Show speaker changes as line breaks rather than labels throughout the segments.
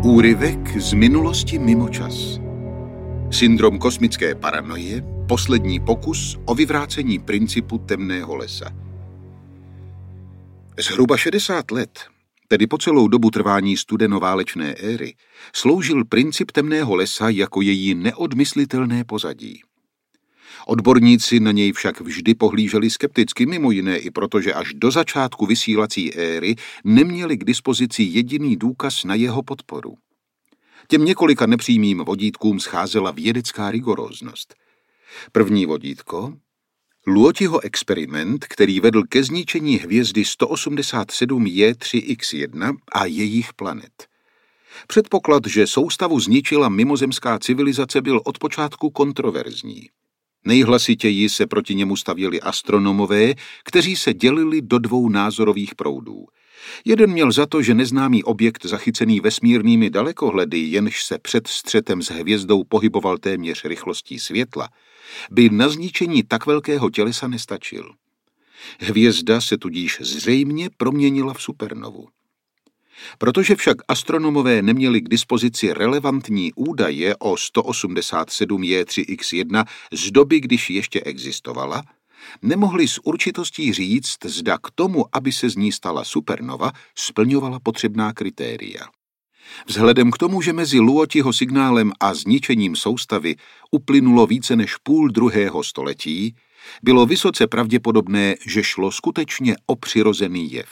Úryvek z minulosti mimo čas. Syndrom kosmické paranoie, poslední pokus o vyvrácení principu temného lesa. Zhruba 60 let, tedy po celou dobu trvání studenoválečné éry, sloužil princip temného lesa jako její neodmyslitelné pozadí. Odborníci na něj však vždy pohlíželi skepticky, mimo jiné i proto, že až do začátku vysílací éry neměli k dispozici jediný důkaz na jeho podporu. Těm několika nepřímým vodítkům scházela vědecká rigoróznost. První vodítko, Luotiho experiment, který vedl ke zničení hvězdy 187 J3X1 a jejich planet. Předpoklad, že soustavu zničila mimozemská civilizace, byl od počátku kontroverzní. Nejhlasitěji se proti němu stavěli astronomové, kteří se dělili do dvou názorových proudů. Jeden měl za to, že neznámý objekt zachycený vesmírnými dalekohledy, jenž se před střetem s hvězdou pohyboval téměř rychlostí světla, by na zničení tak velkého tělesa nestačil. Hvězda se tudíž zřejmě proměnila v supernovu. Protože však astronomové neměli k dispozici relevantní údaje o 187 J3X1 z doby, když ještě existovala, nemohli s určitostí říct, zda k tomu, aby se z ní stala supernova, splňovala potřebná kritéria. Vzhledem k tomu, že mezi Luotiho signálem a zničením soustavy uplynulo více než půl druhého století, bylo vysoce pravděpodobné, že šlo skutečně o přirozený jev.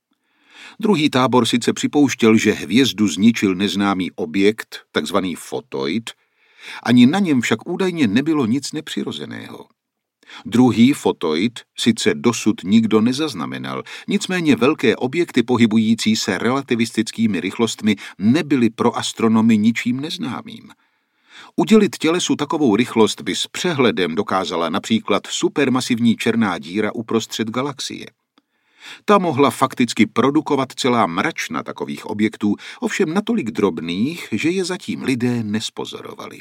Druhý tábor sice připouštěl, že hvězdu zničil neznámý objekt, takzvaný fotoid, ani na něm však údajně nebylo nic nepřirozeného. Druhý fotoid sice dosud nikdo nezaznamenal, nicméně velké objekty pohybující se relativistickými rychlostmi nebyly pro astronomy ničím neznámým. Udělit tělesu takovou rychlost by s přehledem dokázala například supermasivní černá díra uprostřed galaxie. Ta mohla fakticky produkovat celá mračna takových objektů, ovšem natolik drobných, že je zatím lidé nespozorovali.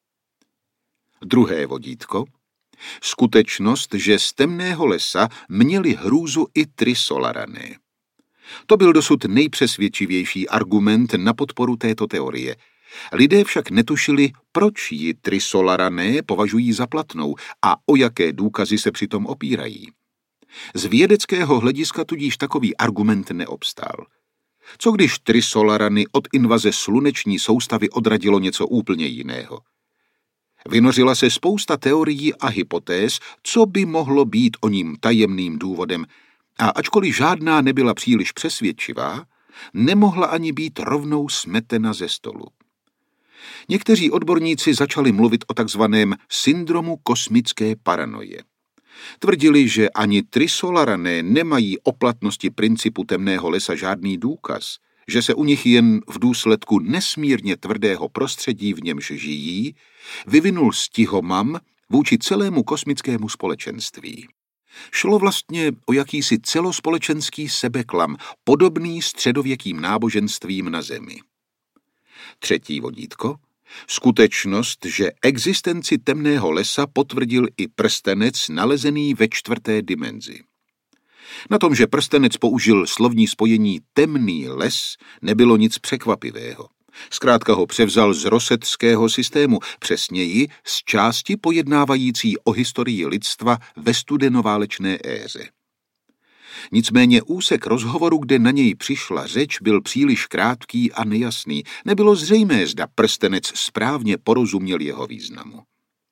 Druhé vodítko. Skutečnost, že z temného lesa měli hrůzu i trisolarané. To byl dosud nejpřesvědčivější argument na podporu této teorie. Lidé však netušili, proč ji trisolarané považují za platnou a o jaké důkazy se přitom opírají. Z vědeckého hlediska tudíž takový argument neobstál. Co když trisolarany od invaze sluneční soustavy odradilo něco úplně jiného? Vynořila se spousta teorií a hypotéz, co by mohlo být o ním tajemným důvodem, a ačkoliv žádná nebyla příliš přesvědčivá, nemohla ani být rovnou smetena ze stolu. Někteří odborníci začali mluvit o takzvaném syndromu kosmické paranoje. Tvrdili, že ani trisolarané nemají o platnosti principu temného lesa žádný důkaz, že se u nich jen v důsledku nesmírně tvrdého prostředí, v němž žijí, vyvinul stihomam vůči celému kosmickému společenství. Šlo vlastně o jakýsi celospolečenský sebeklam, podobný středověkým náboženstvím na Zemi. Třetí vodítko. Skutečnost, že existenci temného lesa potvrdil i prstenec nalezený ve 4. dimenzi. Na tom, že prstenec použil slovní spojení temný les, nebylo nic překvapivého. Zkrátka ho převzal z rosetského systému, přesněji z části pojednávající o historii lidstva ve studenoválečné éře. Nicméně úsek rozhovoru, kde na něj přišla řeč, byl příliš krátký a nejasný. Nebylo zřejmé, zda prstenec správně porozuměl jeho významu.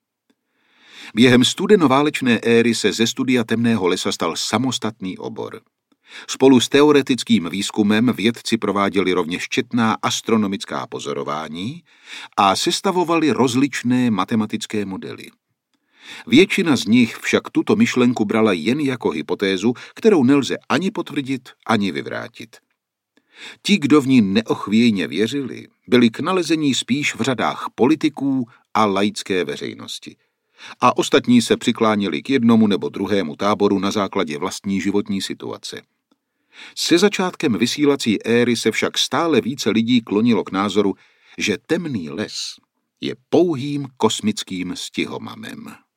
Během studenoválečné éry se ze studia temného lesa stal samostatný obor. Spolu s teoretickým výzkumem vědci prováděli rovněž četná astronomická pozorování a sestavovali rozličné matematické modely. Většina z nich však tuto myšlenku brala jen jako hypotézu, kterou nelze ani potvrdit, ani vyvrátit. Ti, kdo v ní neochvějně věřili, byli k nalezení spíš v řadách politiků a laické veřejnosti. A ostatní se přikláněli k jednomu nebo druhému táboru na základě vlastní životní situace. Se začátkem vysílací éry se však stále více lidí klonilo k názoru, že temný les je pouhým kosmickým stihomamem.